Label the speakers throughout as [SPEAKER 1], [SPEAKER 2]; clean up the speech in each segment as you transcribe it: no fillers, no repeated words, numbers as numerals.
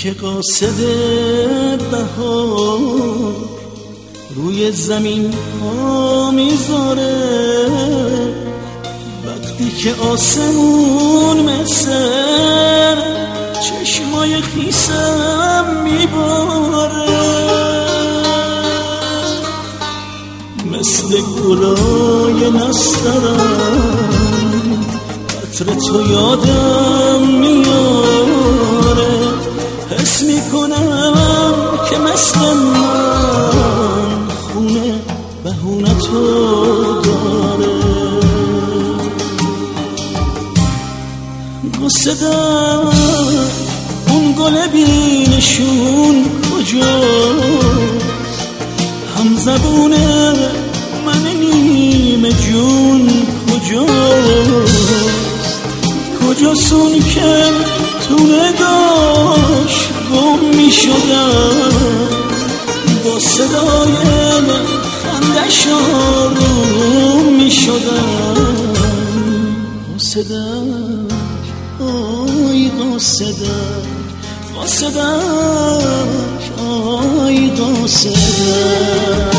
[SPEAKER 1] که قاصد بهار روی زمین ها میذاره، وقتی که آسمون مثل چشمای خیسم میباره، مثل گلای نسترن عطر تو یادم میاره، حس میکنم که مثل من خونه بهونه تو داره. قصه دار اون گل بینشون کجاست، هم زبونه من نیمه جون کجاست، کجاست اون که تو نگاش گم می شدم، با صدای خندش آروم می شدم. قاصدک آی قاصدک، قاصدک آی قاصدک.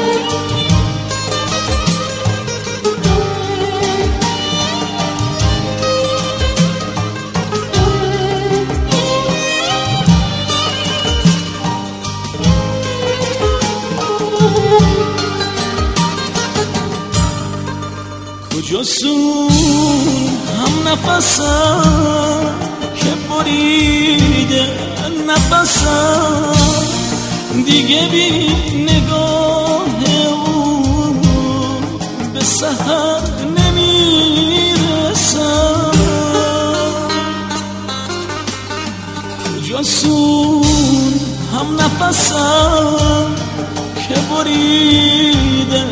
[SPEAKER 1] کجاست اون هم نفسم که بریده نفسم، دیگه بی نگاه اون به سحر نمیرسم. کجاست اون هم نفسم که بریده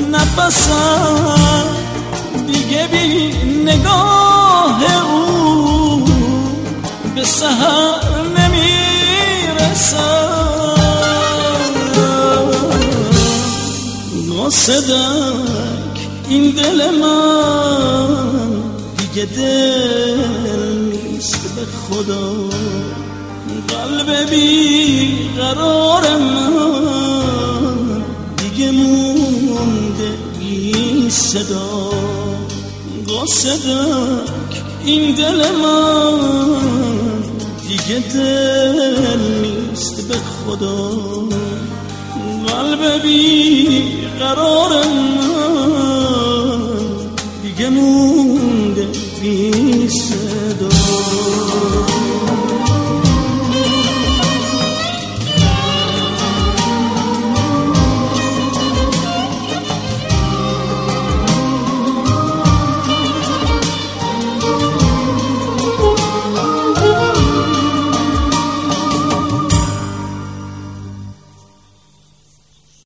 [SPEAKER 1] نفسم، دیگه بی نگاه او به سحر نمیرسم. قاصدک این دل من دیگه دل نیست به خدا، قلب بی قرار من دیگه مونده بی صدا. قاصدک این دل من دیگه دل نیست به خدا، قلب بی قرار من دیگه مونده بی صدا.